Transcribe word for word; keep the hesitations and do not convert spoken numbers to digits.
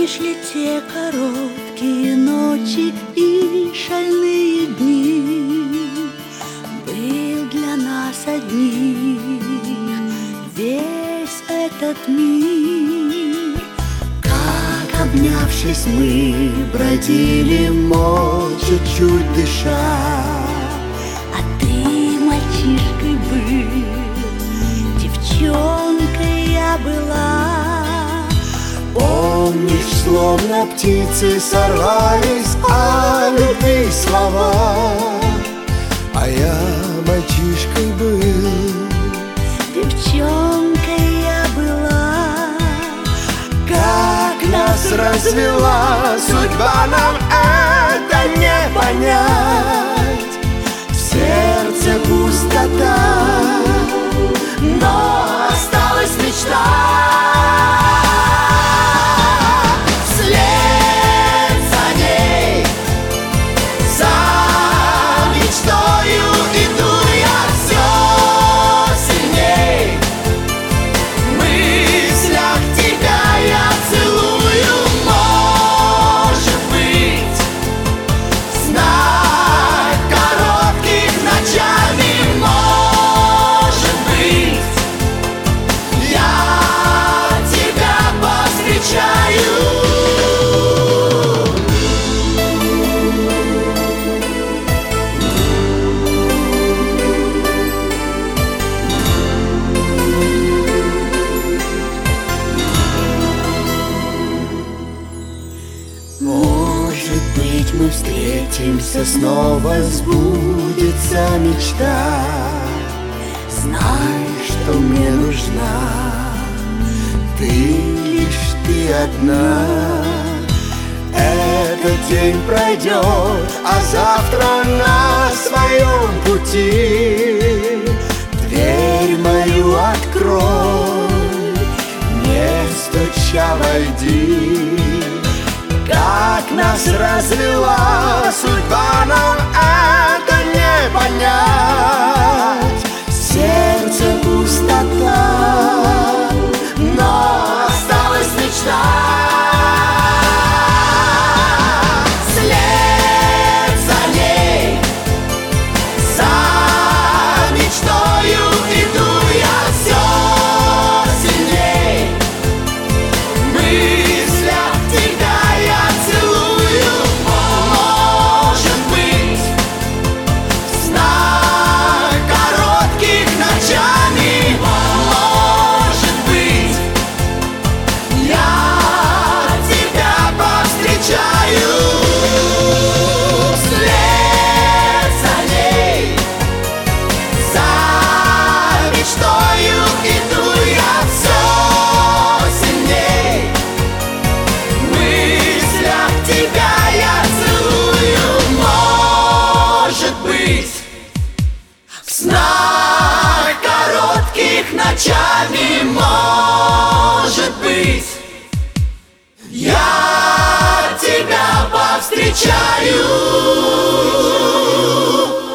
помнишь ли те короткие ночи и шальные дни? Был для нас одних весь этот мир. Как, обнявшись, мы бродили молча, чуть дыша, а ты мальчишкой был, девчонкой я была. Помнишь, словно птицы сорвались о любви слова, а я мальчишкой был, девчонкой я была. как нас развела судьба, нам это не понять. В сердце пустота, но осталась мечта. Может быть, мы встретимся снова, сбудется мечта. Знай, что мне нужна ты, лишь ты одна. Этот день пройдет, а завтра на своем пути дверь мою открой, не стуча войди. Как нас развела судьба, нам это не понять. Сердце пустота, но осталась мечта. Вслед за ней, за мечтою иду я все сильней. В мыслях тебя я целую, может быть, в снах коротких ночами, может быть, я тебя повстречаю. Вслед за ней, за мечтою иду я все сильней. В мыслях тебя я целую, может быть, в снах коротких ночами, может быть, я тебя повстречаю.